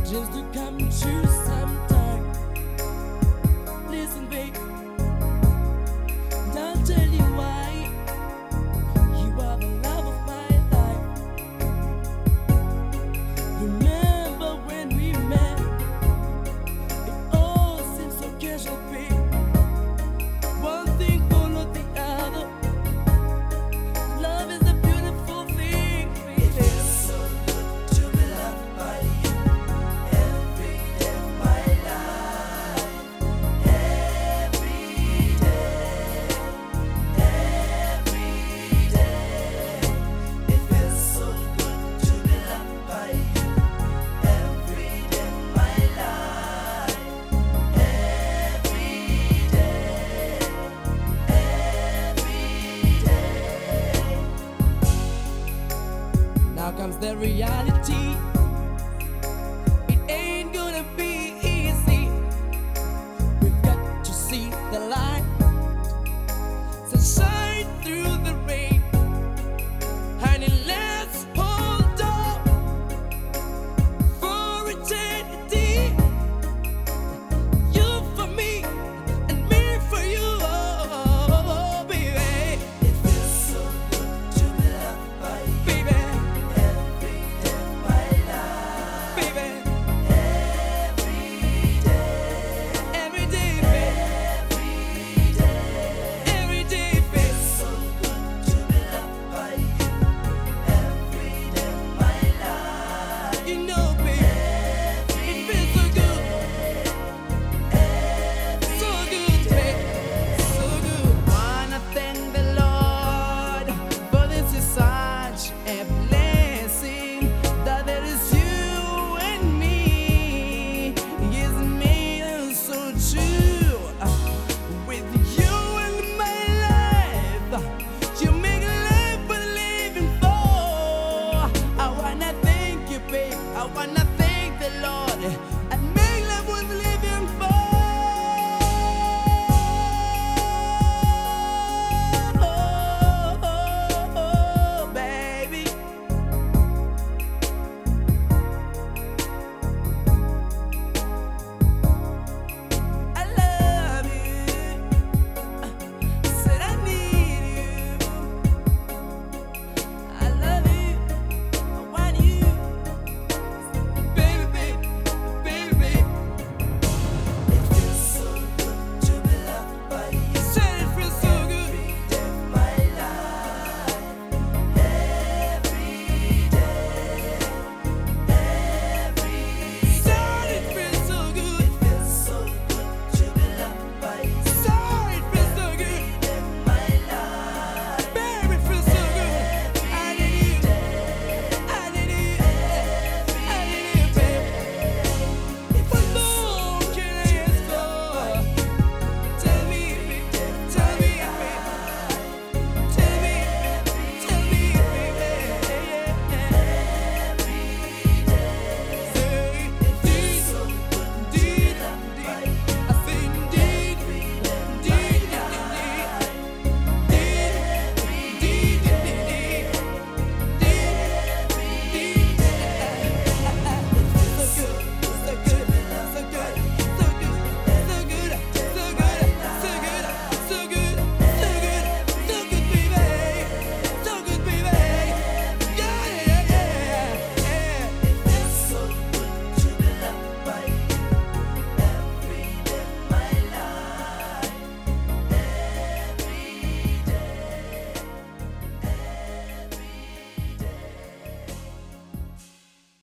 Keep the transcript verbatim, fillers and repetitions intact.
dreams to come true sometime. Listen, babe, and I'll tell you why. You are the love of my life. Remember when we met? It all seems so casual, babe. One thing followed the other. Love is a beautiful thing, baby. It feels so good to be loved by you every day of my life. Every day, every day. It feels so good to be loved by you every day of my life. Every day, every day. Now comes the reality. It ain't gonna be easy. We've got to see the light, sunshine through the rain. Honey, let's hold on for eternity. You for me and me for you, oh, baby, It feels so good to be loved by you baby, every day of my life. baby. Every day, Every day, babe. every day. Every day, babe. So good to be loved by you every day of my life. You know, babe, it feels so good. So good, babe. So good. Wanna thank the Lord for this is such a blessing that there is you and me. Yes, me is so true. With you in my life, you make life worth living for. I wanna thank you, babe. I wanna thank the Lord